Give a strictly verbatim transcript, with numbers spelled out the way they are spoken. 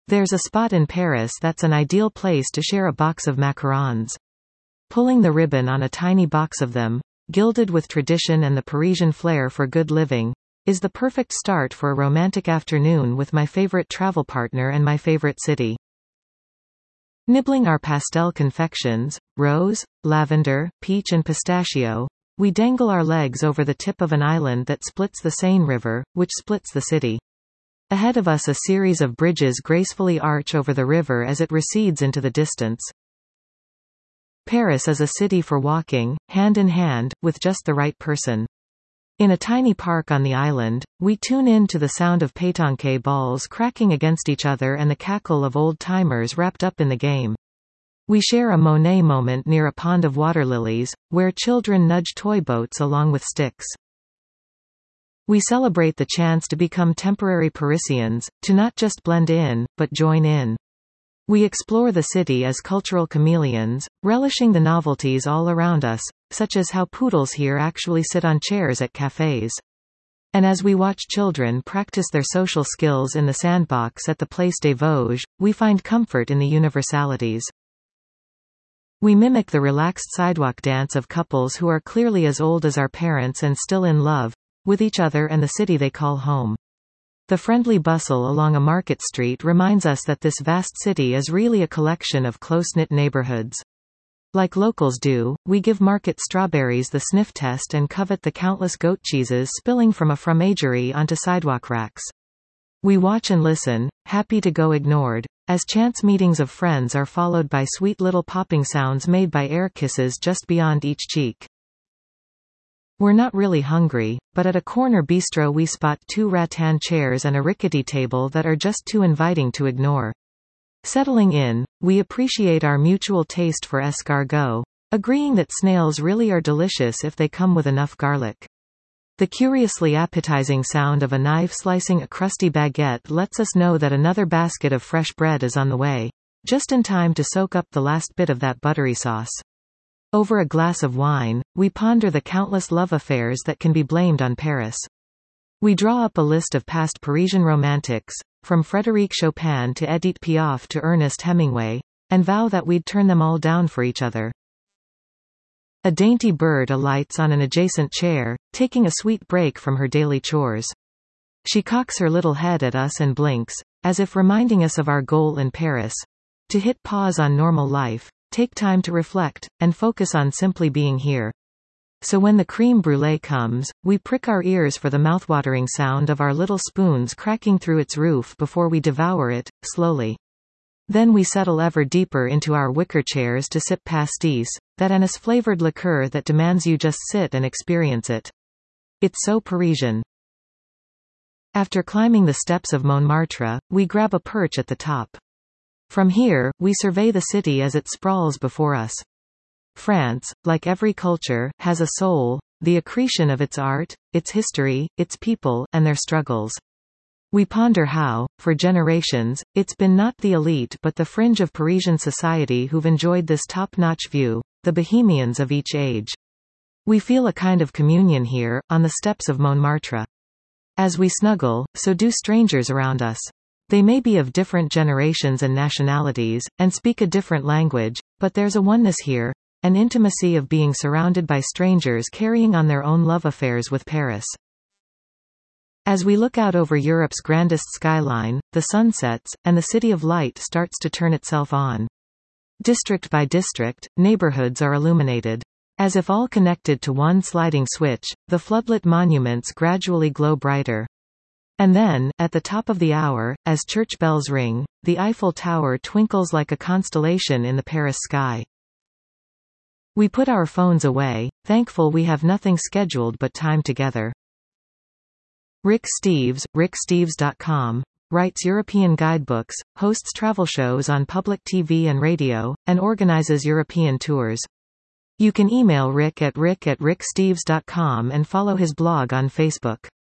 There's a spot in Paris that's an ideal place to share a box of macarons. Pulling the ribbon on a tiny box of them, gilded with tradition and the Parisian flair for good living, is the perfect start for a romantic afternoon with my favorite travel partner and my favorite city. Nibbling our pastel confections, rose, lavender, peach and pistachio, we dangle our legs over the tip of an island that splits the Seine River, which splits the city. Ahead of us a series of bridges gracefully arch over the river as it recedes into the distance. Paris is a city for walking, hand in hand, with just the right person. In a tiny park on the island, we tune in to the sound of pétanque balls cracking against each other and the cackle of old-timers wrapped up in the game. We share a Monet moment near a pond of water lilies, where children nudge toy boats along with sticks. We celebrate the chance to become temporary Parisians, to not just blend in, but join in. We explore the city as cultural chameleons, relishing the novelties all around us, such as how poodles here actually sit on chairs at cafes. And as we watch children practice their social skills in the sandbox at the Place des Vosges, we find comfort in the universalities. We mimic the relaxed sidewalk dance of couples who are clearly as old as our parents and still in love with each other and the city they call home. The friendly bustle along a market street reminds us that this vast city is really a collection of close-knit neighborhoods. Like locals do, we give market strawberries the sniff test and covet the countless goat cheeses spilling from a fromagerie onto sidewalk racks. We watch and listen, happy to go ignored, as chance meetings of friends are followed by sweet little popping sounds made by air kisses just beyond each cheek. We're not really hungry, but at a corner bistro we spot two rattan chairs and a rickety table that are just too inviting to ignore. Settling in, we appreciate our mutual taste for escargot, agreeing that snails really are delicious if they come with enough garlic. The curiously appetizing sound of a knife slicing a crusty baguette lets us know that another basket of fresh bread is on the way, just in time to soak up the last bit of that buttery sauce. Over a glass of wine, we ponder the countless love affairs that can be blamed on Paris. We draw up a list of past Parisian romantics, from Frédéric Chopin to Edith Piaf to Ernest Hemingway, and vow that we'd turn them all down for each other. A dainty bird alights on an adjacent chair, taking a sweet break from her daily chores. She cocks her little head at us and blinks, as if reminding us of our goal in Paris: to hit pause on normal life, take time to reflect, and focus on simply being here. So when the crème brûlée comes, we prick our ears for the mouthwatering sound of our little spoons cracking through its roof before we devour it, slowly. Then we settle ever deeper into our wicker chairs to sip pastis, that anise-flavored liqueur that demands you just sit and experience it. It's so Parisian. After climbing the steps of Montmartre, we grab a perch at the top. From here, we survey the city as it sprawls before us. France, like every culture, has a soul, the accretion of its art, its history, its people, and their struggles. We ponder how, for generations, it's been not the elite but the fringe of Parisian society who've enjoyed this top-notch view, the bohemians of each age. We feel a kind of communion here, on the steps of Montmartre. As we snuggle, so do strangers around us. They may be of different generations and nationalities, and speak a different language, but there's a oneness here, an intimacy of being surrounded by strangers carrying on their own love affairs with Paris. As we look out over Europe's grandest skyline, the sun sets, and the city of light starts to turn itself on. District by district, neighborhoods are illuminated. As if all connected to one sliding switch, the floodlit monuments gradually glow brighter. And then, at the top of the hour, as church bells ring, the Eiffel Tower twinkles like a constellation in the Paris sky. We put our phones away, thankful we have nothing scheduled but time together. Rick Steves, rick steves dot com, writes European guidebooks, hosts travel shows on public T V and radio, and organizes European tours. You can email Rick at rick at rick steves dot com and follow his blog on Facebook.